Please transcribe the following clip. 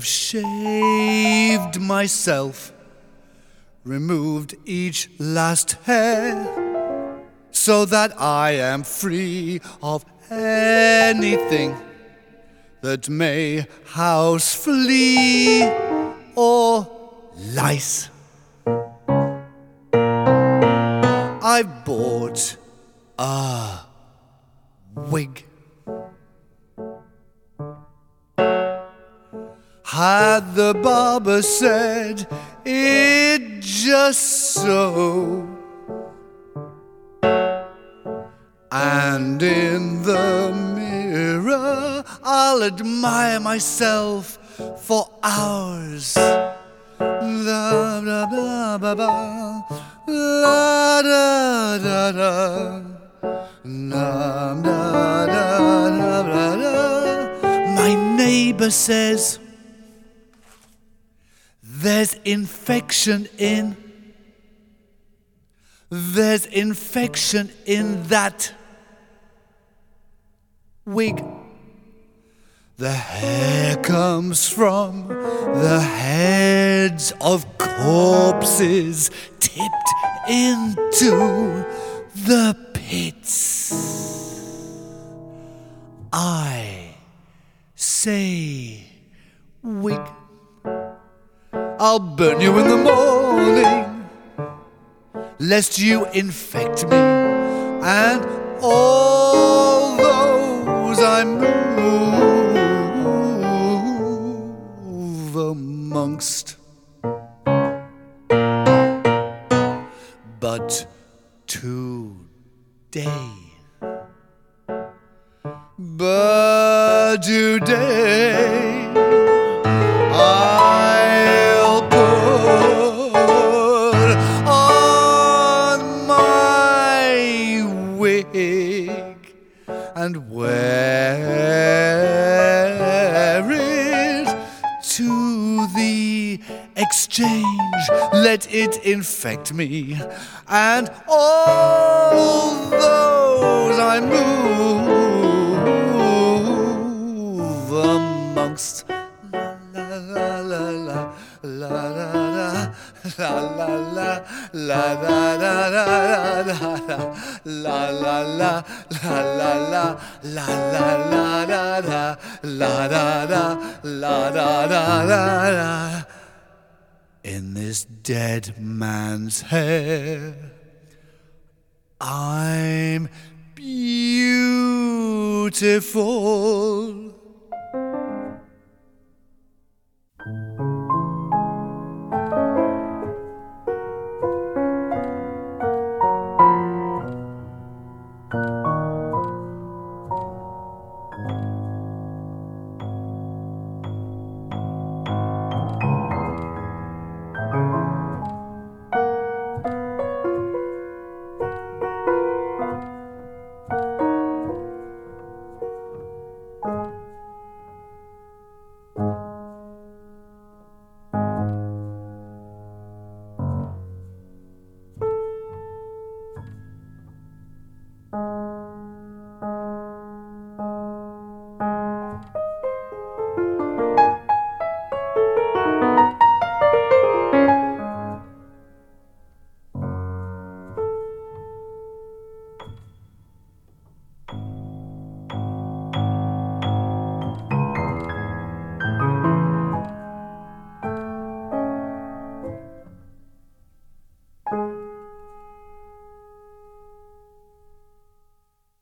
have shaved myself, removed each last hair, so that I am free of anything that may house flea or lice. I've bought a wig, had the barber said it just so, and in the mirror I'll admire myself for hours. La da da ba ba, la da da da, la da da da da da. My neighbor says there's infection in that wig. The hair comes from the heads of corpses tipped into the pits. I say, wig, I'll burn you in the morning, lest you infect me, and all those I move amongst. But today I'll put on my wig and wear it to the exchange. Let it infect me, and all those I move amongst. La la la la la la la la la la la la la. In this dead man's hair, I'm beautiful.